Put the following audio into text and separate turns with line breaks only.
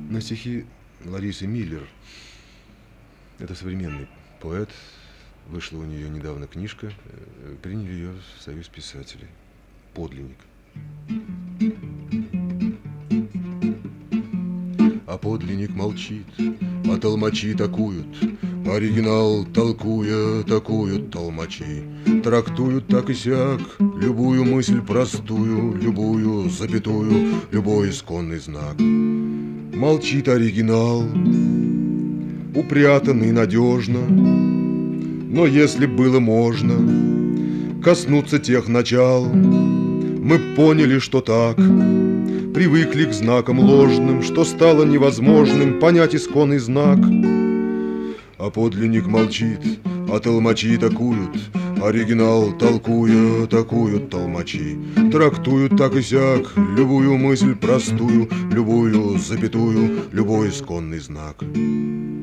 На стихи Ларисы Миллер. Это современный поэт. Вышла у нее недавно книжка. Приняли ее в Союз писателей. Подлинник. А подлинник молчит, а толмачи такуют. Оригинал, толкуя, такуют толмачи. Трактуют так и сяк любую мысль простую, любую запятую, любой исконный знак. Молчит оригинал, упрятанный надежно. Но если было можно коснуться тех начал, мы поняли, что так, привыкли к знакам ложным, что стало невозможным понять исконный знак. А подлинник молчит, а толмачи такуют. Оригинал, толкуя, такуют толмачи. Трактуют так и сяк любую мысль простую, любую запятую, любой исконный знак.